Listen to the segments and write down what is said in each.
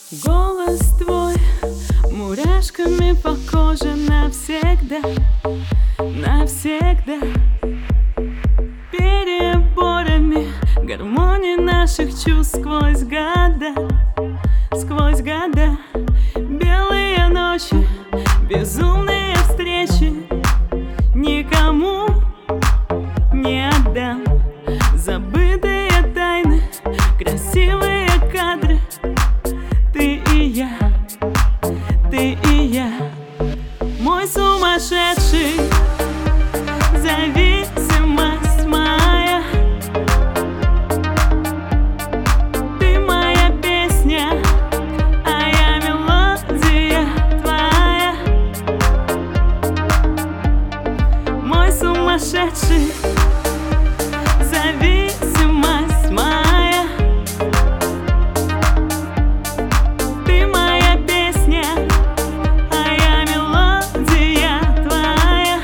Голос твой мурашками по коже навсегда, навсегда. Переборами гармонии наших чувств сквозь года, сквозь года. Белые ночи, безумные встречи, никому не отдам. Забытые тайны, красивые кадры. Ты и я, ты и я, мой сумасшедший, зависимость моя. Ты моя песня, а я мелодия твоя. Мой сумасшедший, зависимость моя. Ты моя песня, а я мелодия твоя.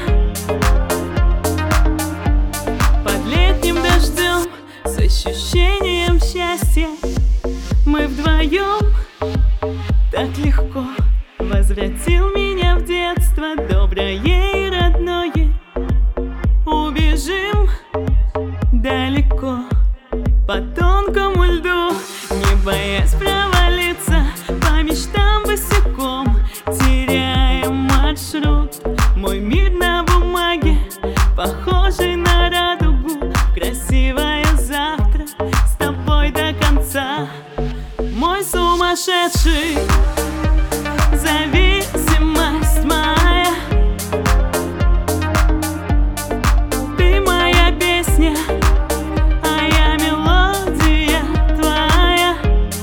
Под летним дождем, с ощущением счастья, мы вдвоем так легко. Возвратил меня в детство, доброе и родное. Убежим далеко по тонкому льду, не боясь провалиться по мечтам босиком, теряем маршрут. Мой мир на бумаге, похожий на радугу, красивое завтра с тобой до конца. Мой сумасшедший, зависимость моя. Ты моя песня, а я мелодия твоя.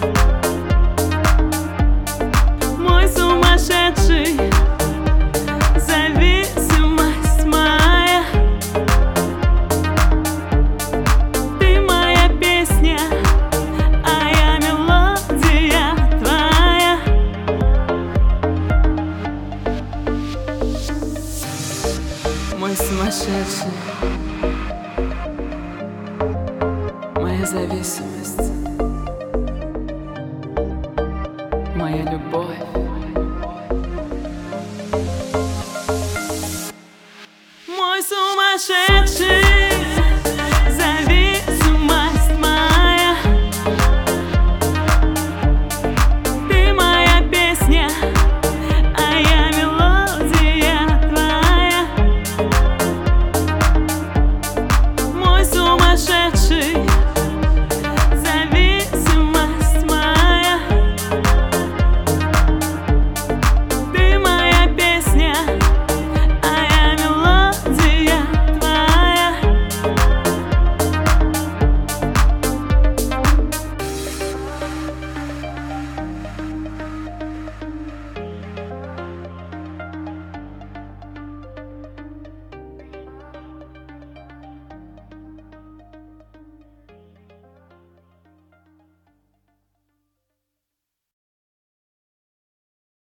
Мой сумасшедший, зависимость моя. Ты моя песня, а я мелодия твоя. Мой сумасшедший, моя зависимость, моя любовь.